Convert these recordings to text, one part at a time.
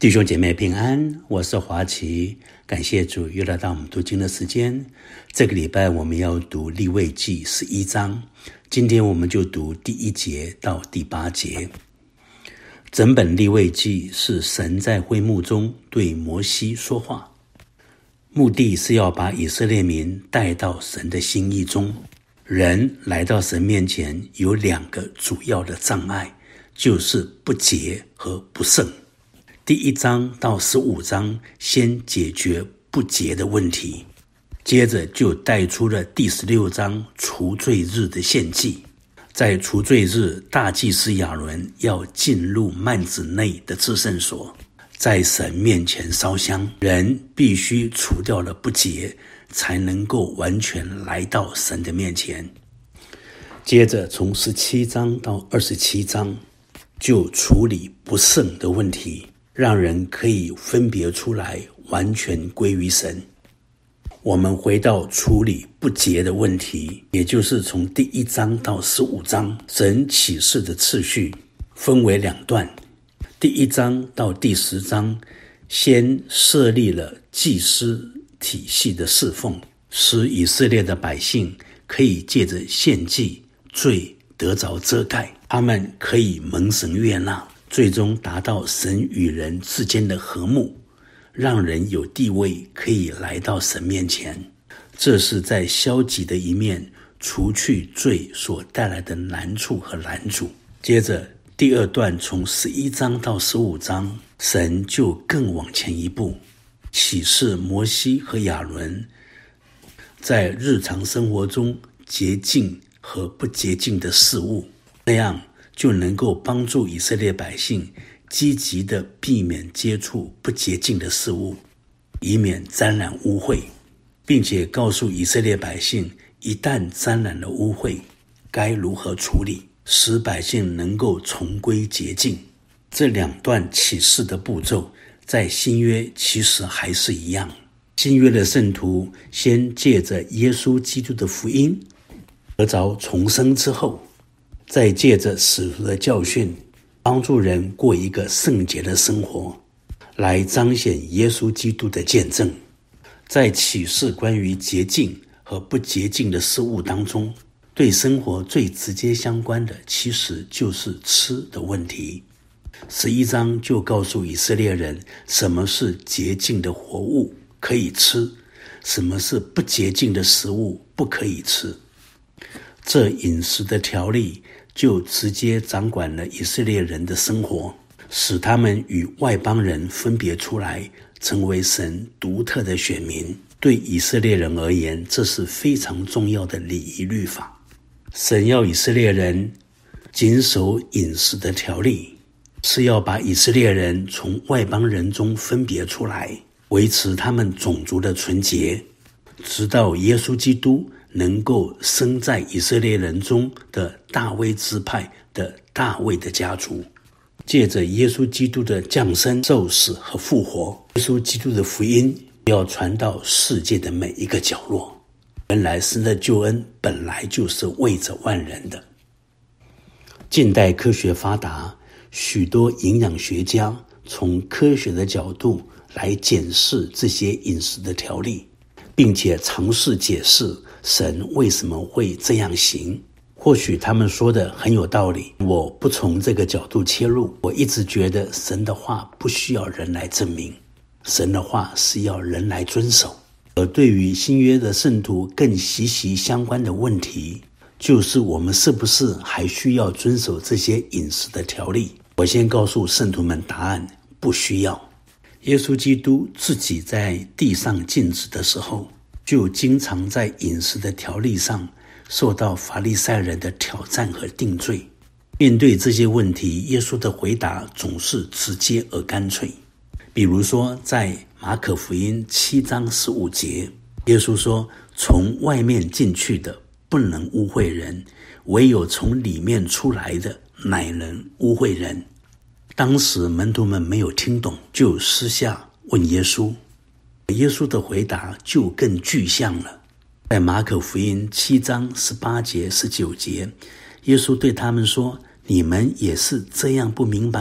弟兄姐妹平安，我是华奇，感谢主又来到我们读经的时间。这个礼拜我们要读利未记11章，今天我们就读第1节到第8节。整本利未记是神在会幕中对摩西说话，目的是要把以色列民带到神的心意中。人来到神面前有2个主要的障碍，就是不洁和不圣。第1章到15章先解决不洁的问题，接着就带出了第16章除罪日的献祭。在除罪日，大祭司亚伦要进入幔子内的至圣所，在神面前烧香。人必须除掉了不洁，才能够完全来到神的面前。接着从17章到27章就处理不圣的问题，让人可以分别出来，完全归于神。我们回到处理不洁的问题，也就是从第1章到15章，神启示的次序分为2段。第1章到第10章，先设立了祭司体系的侍奉，使以色列的百姓可以借着献祭罪得着遮盖，他们可以蒙神悦纳，最终达到神与人之间的和睦，让人有地位可以来到神面前。这是在消极的一面除去罪所带来的难处和拦阻。接着第2段从11章到15章，神就更往前一步，启示摩西和亚伦在日常生活中洁净和不洁净的事物，这样就能够帮助以色列百姓积极地避免接触不洁净的事物，以免沾染污秽，并且告诉以色列百姓，一旦沾染了污秽，该如何处理，使百姓能够重归洁净。这2段启示的步骤，在新约其实还是一样。新约的圣徒先借着耶稣基督的福音得着重生之后，再借着使徒的教训，帮助人过一个圣洁的生活，来彰显耶稣基督的见证。在启示关于洁净和不洁净的事物当中，对生活最直接相关的其实就是吃的问题。11章就告诉以色列人，什么是洁净的活物可以吃，什么是不洁净的食物不可以吃。这饮食的条例就直接掌管了以色列人的生活，使他们与外邦人分别出来，成为神独特的选民。对以色列人而言，这是非常重要的礼仪律法。神要以色列人谨守饮食的条例，是要把以色列人从外邦人中分别出来，维持他们种族的纯洁，直到耶稣基督能够生在以色列人中的大卫支派的大卫的家族。借着耶稣基督的降生、受死和复活，耶稣基督的福音要传到世界的每一个角落。原来神的救恩本来就是为着万人的。近代科学发达，许多营养学家从科学的角度来检视这些饮食的条例，并且尝试解释神为什么会这样行。或许他们说的很有道理，我不从这个角度切入。我一直觉得神的话不需要人来证明，神的话是要人来遵守。而对于新约的圣徒更息息相关的问题，就是我们是不是还需要遵守这些饮食的条例？我先告诉圣徒们答案，不需要。耶稣基督自己在地上尽职的时候，就经常在饮食的条例上受到法利赛人的挑战和定罪。面对这些问题，耶稣的回答总是直接而干脆。比如说在马可福音7章15节，耶稣说，从外面进去的不能污秽人，唯有从里面出来的乃能污秽人。当时门徒们没有听懂，就私下问耶稣，耶稣的回答就更具象了。在马可福音7章18节19节，耶稣对他们说，你们也是这样不明白吗？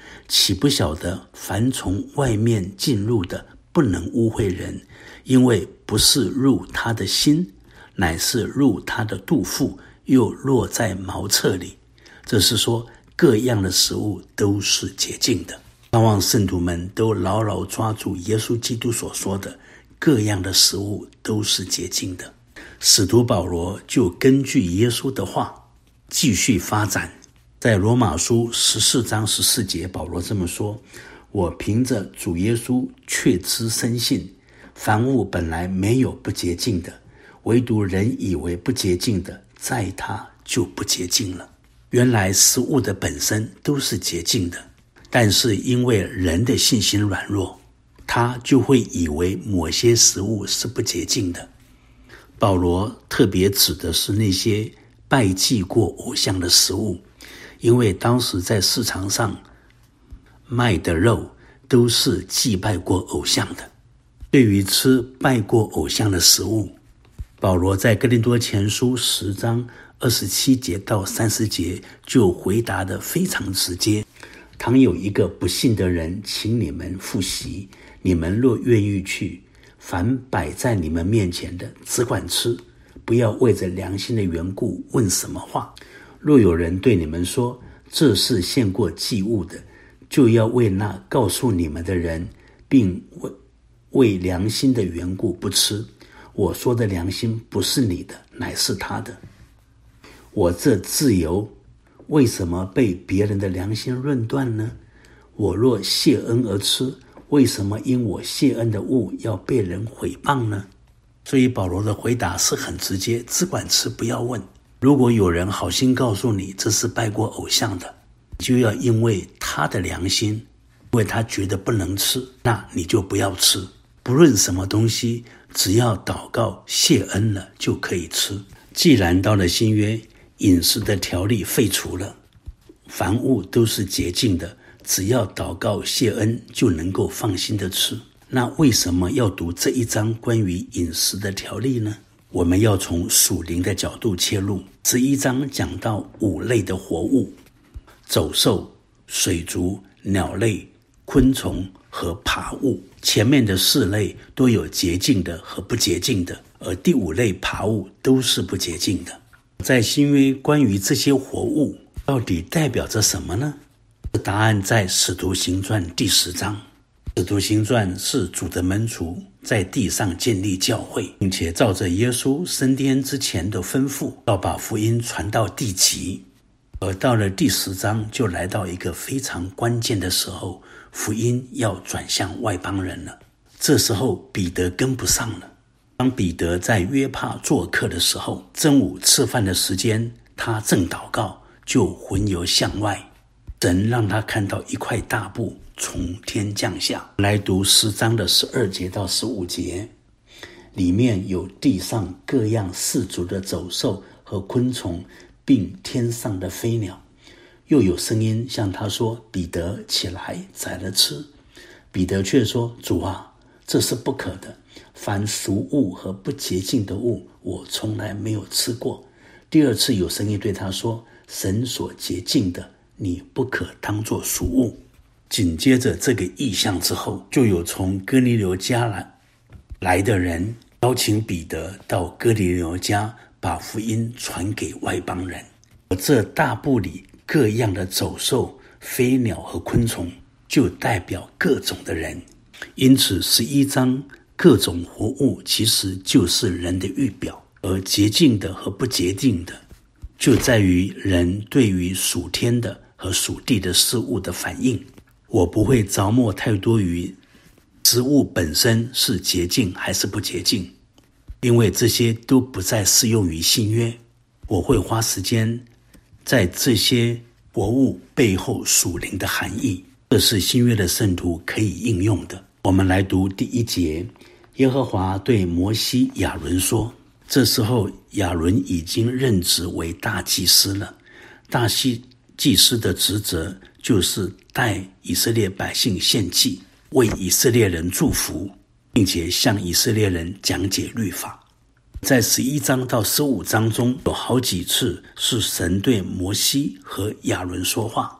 岂不晓得凡从外面进入的不能污秽人，因为不是入他的心，乃是入他的肚腹，又落在茅厕里。这是说各样的食物都是洁净的。盼望圣徒们都牢牢抓住耶稣基督所说的各样的食物都是洁净的。使徒保罗就根据耶稣的话继续发展。在罗马书14章14节，保罗这么说：我凭着主耶稣确知深信，凡物本来没有不洁净的，唯独人以为不洁净的，在他就不洁净了。原来食物的本身都是洁净的，但是因为人的信心软弱，他就会以为某些食物是不洁净的。保罗特别指的是那些拜祭过偶像的食物，因为当时在市场上卖的肉都是祭拜过偶像的。对于吃拜过偶像的食物，保罗在哥林多前书10章27节到30节就回答得非常直接。倘有一个不信的人请你们赴席，你们若愿意去，凡摆在你们面前的只管吃，不要为着良心的缘故问什么话。若有人对你们说这是献过祭物的，就要为那告诉你们的人，并为良心的缘故不吃。我说的良心不是你的，乃是他的。我这自由为什么被别人的良心论断呢？我若谢恩而吃，为什么因我谢恩的物要被人毁谤呢？所以保罗的回答是很直接，只管吃，不要问。如果有人好心告诉你这是拜过偶像的，就要因为他的良心，因为他觉得不能吃，那你就不要吃。不论什么东西，只要祷告谢恩了就可以吃。既然到了新约，饮食的条例废除了，凡物都是洁净的，只要祷告谢恩就能够放心的吃。那为什么要读这一章关于饮食的条例呢？我们要从属灵的角度切入。11章讲到5类的活物：走兽、水族、鸟类、昆虫和爬物。前面的4类都有洁净的和不洁净的，而第5类爬物都是不洁净的。在新约关于这些活物到底代表着什么呢？答案在使徒行传第10章。使徒行传是主的门徒在地上建立教会，并且照着耶稣升天之前的吩咐，要把福音传到地极。而到了第10章，就来到一个非常关键的时候，福音要转向外邦人了。这时候彼得跟不上了。当彼得在约帕做客的时候，中午吃饭的时间，他正祷告，就魂游向外，神让他看到一块大布从天降下。来读10章的12节到15节，里面有地上各样四足的走兽和昆虫，并天上的飞鸟。又有声音向他说：彼得，起来，宰了吃。彼得却说：主啊，这是不可的。凡俗物和不洁净的物，我从来没有吃过。第二次有声音对他说：神所洁净的，你不可当作俗物。紧接着这个异象之后，就有从哥尼流家来的人邀请彼得到哥尼流家，把福音传给外邦人。而这大布里各样的走兽、飞鸟和昆虫，就代表各种的人。因此11章各种活物其实就是人的预表，而洁净的和不洁净的，就在于人对于属天的和属地的事物的反应。我不会着墨太多于食物本身是洁净还是不洁净，因为这些都不再适用于新约。我会花时间在这些活物背后属灵的含义，这是新约的圣徒可以应用的。我们来读第1节，耶和华对摩西亚伦说，这时候亚伦已经任职为大祭司了。大祭司的职责就是带以色列百姓献祭，为以色列人祝福，并且向以色列人讲解律法。在11章到15章中，有好几次是神对摩西和亚伦说话。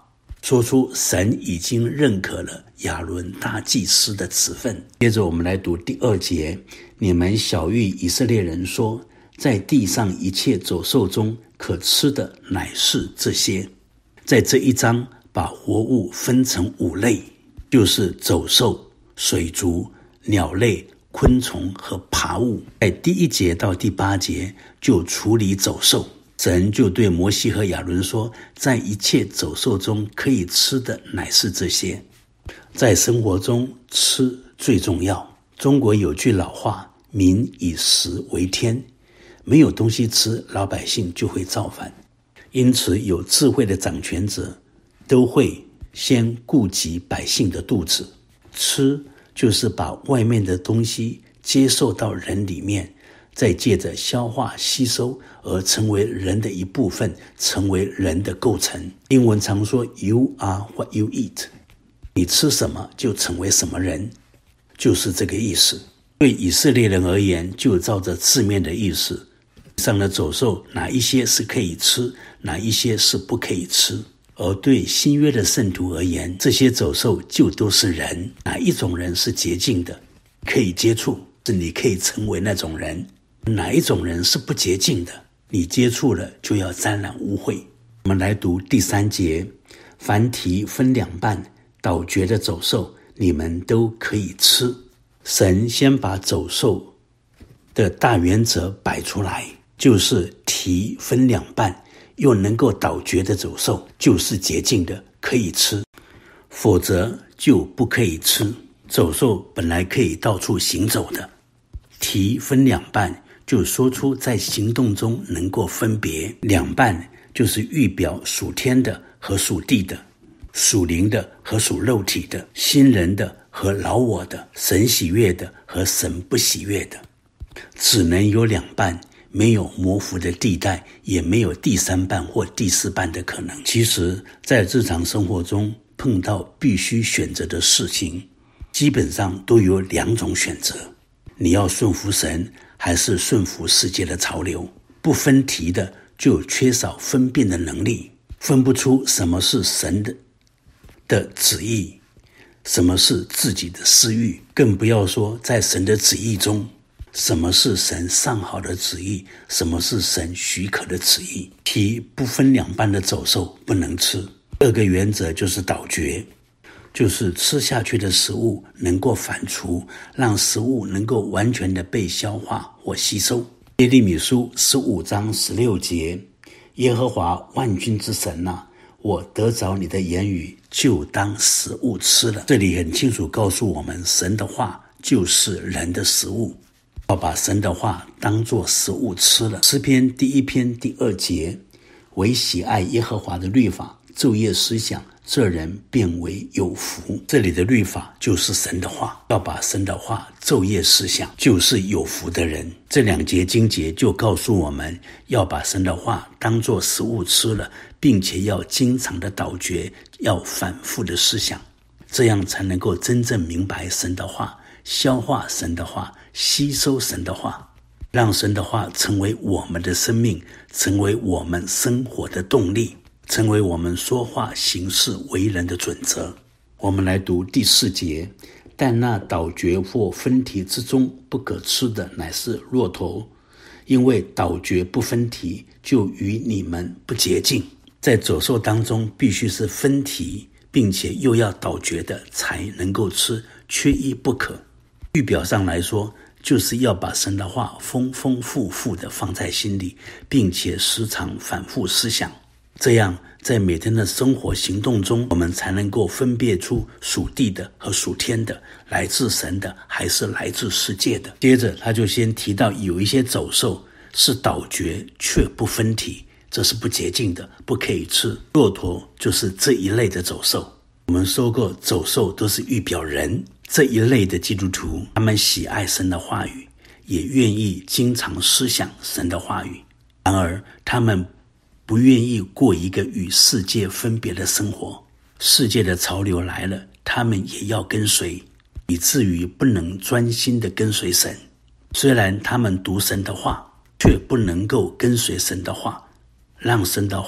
说出神已经认可了亚伦大祭司的职分。接着我们来读第2节，你们晓谕以色列人说，在地上一切走兽中可吃的乃是这些。在这一章把活物分成5类，就是走兽、水族、鸟类、昆虫和爬物。在第1节到第8节就处理走兽，神就对摩西和亚伦说，在一切走兽中可以吃的乃是这些。在生活中吃最重要。中国有句老话，民以食为天，没有东西吃，老百姓就会造反。因此有智慧的掌权者都会先顾及百姓的肚子。吃就是把外面的东西接受到人里面，再借着消化吸收而成为人的一部分，成为人的构成。英文常说 You are what you eat， 你吃什么就成为什么人，就是这个意思。对以色列人而言，就照着字面的意思，上的走兽哪一些是可以吃，哪一些是不可以吃。而对新约的圣徒而言，这些走兽就都是人，哪一种人是洁净的，可以接触，是你可以成为那种人。哪一种人是不洁净的，你接触了就要沾染污秽。我们来读第3节，凡蹄分2半倒嚼的走兽，你们都可以吃。神先把走兽的大原则摆出来，就是蹄分2半又能够倒嚼的走兽就是洁净的，可以吃，否则就不可以吃。走兽本来可以到处行走的，蹄分2半就说出在行动中能够分别。2半就是预表属天的和属地的，属灵的和属肉体的，新人的和老我的，神喜悦的和神不喜悦的。只能有2半，没有模糊的地带，也没有第3半或第4半的可能。其实在日常生活中碰到必须选择的事情，基本上都有2种选择，你要顺服神还是顺服世界的潮流。不分题的就缺少分辨的能力，分不出什么是神的旨意，什么是自己的私欲，更不要说在神的旨意中，什么是神上好的旨意，什么是神许可的旨意。蹄不分2半的走兽不能吃。2个原则就是倒嚼，就是吃下去的食物能够反刍，让食物能够完全的被消化或吸收。耶利米书15章16节，耶和华万军之神啊，我得着你的言语，就当食物吃了。这里很清楚告诉我们，神的话就是人的食物，要把神的话当作食物吃了。诗篇第1篇第2节，唯喜爱耶和华的律法，昼夜思想，这人便为有福。这里的律法就是神的话，要把神的话昼夜思想，就是有福的人。这2节经节就告诉我们，要把神的话当作食物吃了，并且要经常的倒嚼，要反复的思想，这样才能够真正明白神的话，消化神的话，吸收神的话，让神的话成为我们的生命，成为我们生活的动力，成为我们说话行事为人的准则。我们来读第4节，但那倒嚼或分蹄之中不可吃的乃是骆驼，因为倒嚼不分蹄，就与你们不洁净。在走兽当中必须是分蹄并且又要倒嚼的才能够吃，缺一不可。预表上来说，就是要把神的话丰丰富富的放在心里，并且时常反复思想，这样在每天的生活行动中，我们才能够分辨出属地的和属天的，来自神的还是来自世界的。接着他就先提到有一些走兽是倒嚼却不分蹄，这是不洁净的，不可以吃。骆驼就是这一类的走兽。我们说过，走兽都是预表人，这一类的基督徒，他们喜爱神的话语，也愿意经常思想神的话语，然而他们不愿意过一个与世界分别的生活。世界的潮流来了，他们也要跟随，以至于不能专心的跟随神。虽然他们读神的话，却不能够跟随神的话，让神的话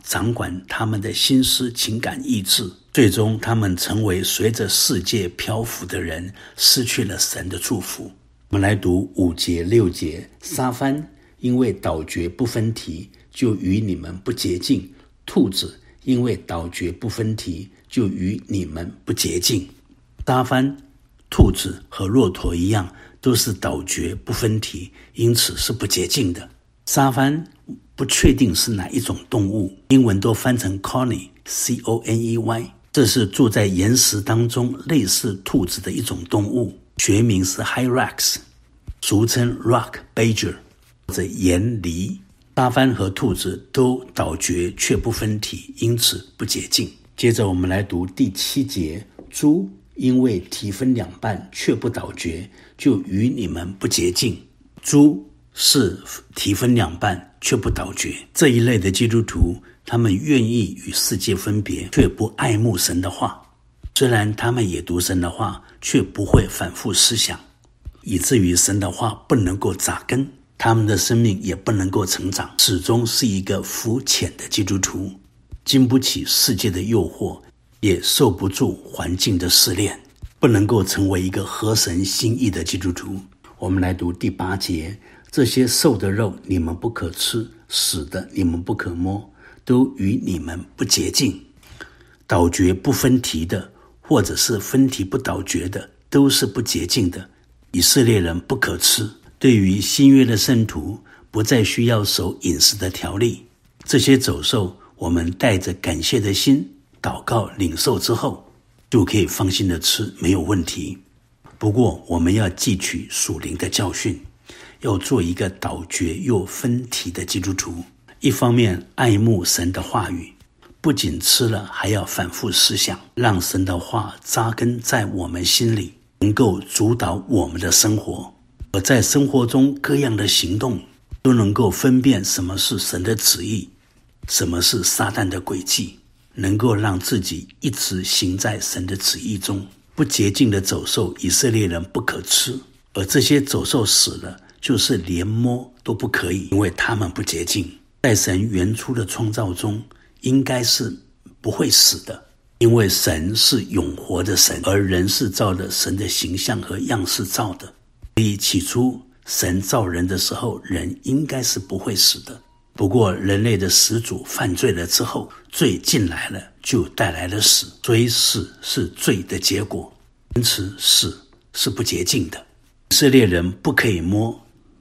掌管他们的心思、情感、意志，最终他们成为随着世界漂浮的人，失去了神的祝福。我们来读5节、6节。沙番因为倒嚼不分蹄，就与你们不洁净；兔子因为倒嚼不分蹄，就与你们不洁净。沙番、兔子和骆驼一样，都是倒嚼不分蹄，因此是不洁净的。沙番不确定是哪一种动物，英文都翻成 Coney C-O-N-E-Y， 这是住在岩石当中类似兔子的一种动物，学名是 Hyrax， 俗称 Rock Badger 或者岩狸。沙番和兔子都倒嚼却不分蹄，因此不洁净。接着我们来读第7节。猪因为蹄分两半却不倒嚼，就与你们不洁净。猪是蹄分两半却不倒嚼。这一类的基督徒，他们愿意与世界分别，却不爱慕神的话。虽然他们也读神的话，却不会反复思想，以至于神的话不能够扎根，他们的生命也不能够成长，始终是一个肤浅的基督徒，经不起世界的诱惑，也受不住环境的试炼，不能够成为一个合神心意的基督徒。我们来读第8节。这些瘦的肉你们不可吃，死的你们不可摸，都与你们不洁净。倒嚼不分蹄的，或者是分蹄不倒嚼的，都是不洁净的。以色列人不可吃。对于新约的圣徒，不再需要守饮食的条例。这些走兽，我们带着感谢的心祷告领受之后，就可以放心的吃，没有问题。不过我们要汲取属灵的教训，要做一个倒嚼又分蹄的基督徒。一方面爱慕神的话语，不仅吃了，还要反复思想，让神的话扎根在我们心里，能够主导我们的生活。而在生活中各样的行动，都能够分辨什么是神的旨意，什么是撒旦的诡计，能够让自己一直行在神的旨意中。不洁净的走兽，以色列人不可吃，而这些走兽死了，就是连摸都不可以，因为他们不洁净。在神原初的创造中，应该是不会死的，因为神是永活的神，而人是照着神的形象和样式造的。所以起初神造人的时候，人应该是不会死的。不过人类的始祖犯罪了之后，罪进来了，就带来了死，所以死是罪的结果，因此死是不洁净的。以色列人不可以摸。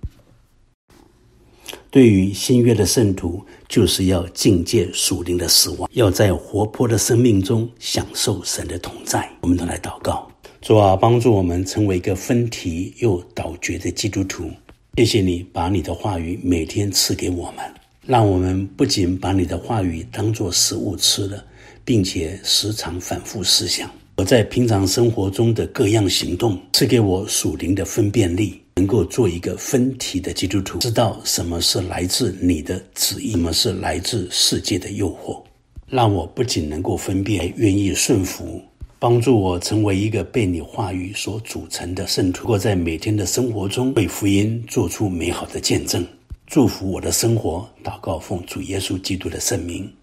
对于新约的圣徒，就是要境界属灵的死亡，要在活泼的生命中享受神的同在。我们都来祷告。主啊，帮助我们成为一个分蹄又倒嚼的基督徒。谢谢你把你的话语每天赐给我们，让我们不仅把你的话语当作食物吃了，并且时常反复思想。我在平常生活中的各样行动，赐给我属灵的分辨力，能够做一个分蹄的基督徒，知道什么是来自你的旨意，什么是来自世界的诱惑，让我不仅能够分辨，愿意顺服，帮助我成为一个被你话语所组成的圣徒，能够在每天的生活中为福音做出美好的见证。祝福我的生活，祷告奉主耶稣基督的圣名。